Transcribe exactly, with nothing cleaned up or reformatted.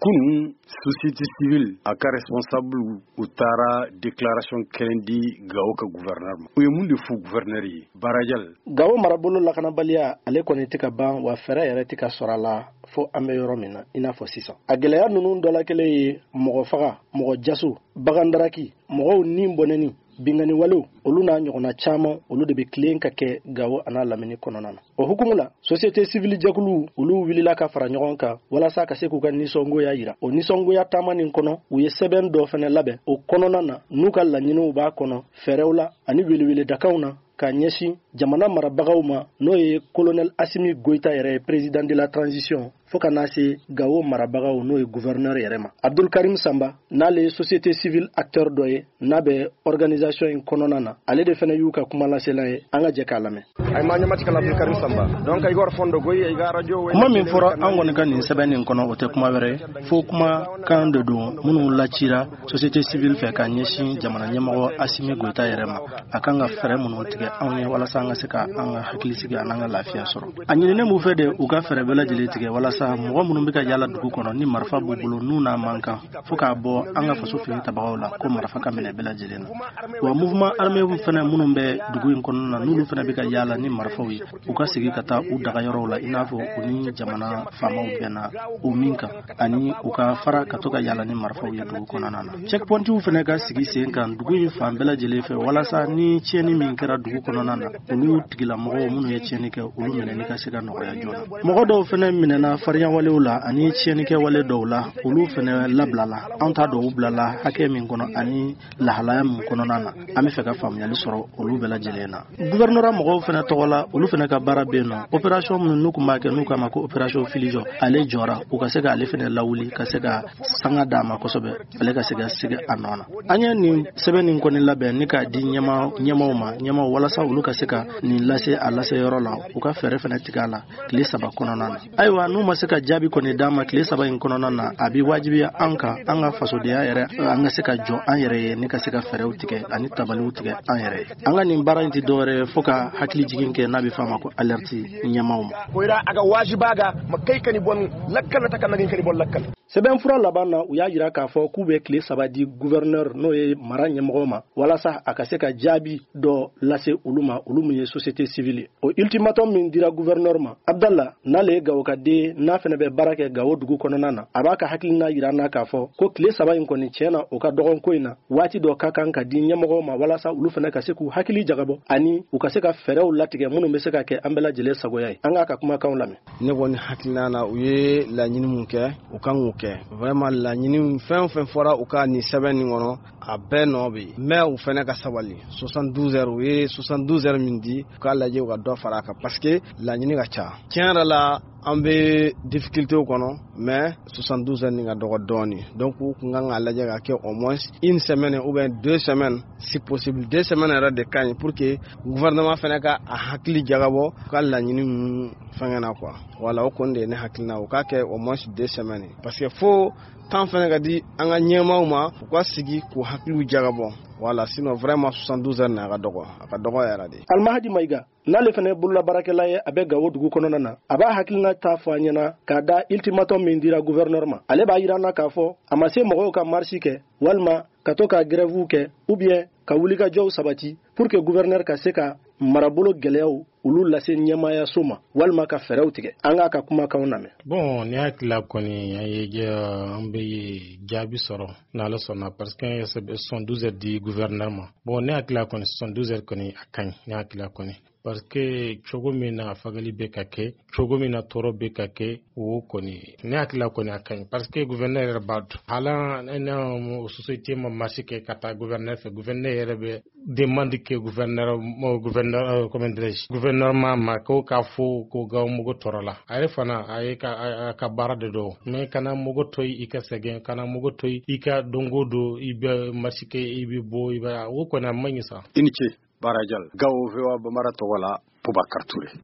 Kun société civile a ka responsable u taara déclaration kelen di Gao ka gouverneur ma. U ye mun de fo gouverneur ye Barajal. Gao marabolo lakanabaliya ale kɔni tɛ ka ban wa fɛrɛ yɛrɛ tɛ ka sɔrɔ a la fo an bɛ yɔrɔ min na i n'a fɔ sisan. A gɛlɛya ninnu dɔ la kelen ye mɔgɔ faga, mɔgɔ jaso, bagandaraki, mɔgɔw ni bɔnɛni, bingani walew, olu n'a ɲɔgɔnna caman olu de bɛ tilen ka kɛ Gao a n'a lamini kɔnɔna na. O hukumu la société civile jɛkulu olu wulila ka fara ɲɔgɔn kan walasa ka se k'u ka nisɔngoya yira. O nisɔngoya taama nin kɔnɔ u ye sɛbɛn dɔ fana labɛn o kɔnɔna na n'u ka laɲiniw b'a kɔnɔ fɛɛrɛw la ani weleweledakanw na ka ɲɛsin jamana marabagaw ma n'o ye colonel Assimi Goïta yɛrɛ président de la transition fo ka na se Gao marabagaw n'o ye gouverneur yɛrɛ ma. Abdul Karim Samba n'ale ye société civile acteur dɔ ye n'a bɛ organisation in kɔnɔna na ale de fana y'u ka kuma lasela ye an ka jɛ k'a lamɛn. Kuma min fɔra an kɔni ka nin sɛbɛn nin kɔnɔ o tɛ kuma wɛrɛ fo kuma kan de don minnu lacira société civile fɛ ka ɲɛsin jamana ɲɛmɔgɔ Assimi Goïta yɛrɛ ma a kan ka fɛɛrɛ minnu tigɛ anw ye walasa an ka se ka an ka hakili sigi an ka lafiya sɔrɔ. A ɲininen b'u fɛ de u ka fɛɛrɛ bɛɛ lajɛlen tigɛ walasa mɔgɔ minnu bɛ ka yala dugu kɔnɔ ni marifa b'u bolo n'u n'a man kan fo k'a bɔ an ka faso fini tabagaw la ko marifa ka minɛ bɛɛ lajɛlen na. Wa mouvement armé fana minnu bɛ dugu in kɔnɔna na n'olu fana bɛ ka yala ni marifaw ye u ka sigi ka taa u dagayɔrɔw la i n'a fɔ u ni jamana faamaw bɛnna o min kan ani u ka fara ka to ka yala ni marifaw ye dugu kɔnɔna na. Checkpointiw fana ka sigi sen kan dugu in fan bɛɛ lajɛlen fɛ walasa ni tiɲɛni min kɛra dugu kɔnɔna na olu tigilamɔgɔw minnu ye tiɲɛni kɛ olu minɛni ka se ka nɔgɔya joona. Mɔgɔ dɔw fana minɛna farinya walew la ani tiɲɛnikɛ wale dɔw la olu fana labilala an t'a dɔn u bilala hakɛ min kɔnɔ ani lahalaya min kɔnɔna na an bɛ fɛ ka faamuyali sɔrɔ olu bɛɛ lajɛlen na. Gouverneur mɔgɔw fana tɔgɔ la olu fana ka baara bɛ yen nɔ opération minnu n'u kun b'a kɛ n'u k'a ma ko opération filijɔ ale jɔra u ka se ka ale fana lawuli ka se ka sanga d'a ma kosɛbɛ ale ka se ka sigi a nɔ na. An ye nin sɛbɛn nin kɔni labɛn ni k'a di ɲɛma ɲɛmaw ma ɲɛmaw walasa olu ka se ka nin lase a lase yɔrɔ la u ka fɛɛrɛ fana tigɛ a la tile saba kɔnɔna na. Ayiwa n'u ma se ka jaabi kɔni d'a ma tile saba in kɔnɔna na a bɛ wajibiya an kan an ka fasodenya yɛrɛ an ka se ka jɔ an yɛrɛ ye ni ka se ka fɛɛrɛw tigɛ ani tabaliw tigɛ an yɛrɛ ye. An ka nin baara in tɛ dɔwɛrɛ fo ka hakili jigin kɛ n'a bɛ f'a ma ko alerte ɲɛmaw ma. Sɛbɛn fura laban na u y'a jira k'a fɔ k'u bɛ tile saba di gouverneur n'o ye mara ɲɛmɔgɔ ma walasa a ka se ka jaabi dɔ lase olu ma olu min ye société civile. O ultimatum min dira gouverneur ma Abdallah n'ale ye Gao ka den n'a fana bɛ baara kɛ Gao dugu kɔnɔna na a b'a ka hakilina jira n'a k'a fɔ ko tile saba in kɔni tiɲɛ na o ka dɔgɔn ko in na waati dɔ ka kan ka di ɲɛmɔgɔw ma walasa olu fana ka se k'u hakili jagabɔ ani u ka se ka fɛɛrɛw latigɛ minnu bɛ se ka kɛ an bɛɛ lajɛlen sagoya ye. An k'a ka kumakanw lamɛn. Ne kɔni hakilina na u ye laɲini mun kɛ u kan k'o kɛ vraiment laɲini fɛn o fɛn fɔra u ka nin sɛbɛn nin kɔnɔ a bɛɛ nɔ bɛ yen mais u fɛnɛ ka sabali soixante-douze heures u ye soixante-douze heures min di u k'a lajɛ u ka dɔ fara a kan parce que laɲini ka ca tiɲɛ yɛrɛ la an bɛ difficultéw kɔnɔ mais soixante-douze heures nin ka dɔgɔ dɔɔni donc u kun kan k'a lajɛ ka kɛ au moins une semaine ou bien deux semaines si possible deux semaines yɛrɛ de ka ɲi pour que gouvernement fɛnɛ ka a hakili jagabɔ u ka laɲini ninnu fɛngɛ na quoi voilà o kɔni de ye ne hakilina u k'a kɛ au moins deux semaines parce que fo temps fɛnɛ ka di an ka ɲɛmaaw ma u ka sigi k'u hakiliw jagabɔ voilà sinon vraiment soixante-douze heures n'a ka dɔgɔ a ka dɔgɔ yɛrɛ de. Almahadi Maïga n'ale fana ye bololabaarakɛla ye a bɛ Gao dugu kɔnɔna na a b'a hakilina ta fɔ a ɲɛna k'a da ultimatum min dira gouverneur ma ale b'a jira na k'a fɔ a ma se mɔgɔw ka marche kɛ walima ka to ka grève kɛ ou bien ka wulikajɔw sabati pour que gouverneur ka se ka marabolo gɛlɛyaw olu lase ɲɛmaayaso ma walima ka fɛɛrɛw tigɛ an k'a ka kumakanw lamɛn. Bon ne hakilila kɔni an ye an bɛ jaabi sɔrɔ n'ala sɔnna parce que soixante-douze heures di gouverneur ma bon ne hakilila kɔni soixante-douze heures kɔni a ka ɲi ne hakilila kɔni parce que cogo min na fagali bɛ ka kɛ cogo min na tɔɔrɔ bɛ ka kɛ o kɔni ne hakilila kɔni a ka ɲi parce que gouverneur yɛrɛ b'a dɔn hala ne société ma marché kɛ ka taa gouverneur fɛ gouverneur yɛrɛ bɛ demande kɛ gouverneur gouverneur comment dirais-je gouverneur ma ko k'a fɔ ko Gao mugu tɔɔrɔ la a yɛrɛ fana a ye ka a ka baara de don mais kana mugu to i ka sɛgɛn kana mugu to i ka dongo don i bɛ marché kɛ i bɛ bɔ i bɛ o kɔni a man ɲi sa. I ni ce Barajal Gao V O A Bamara tɔgɔ la Boubacar Touré.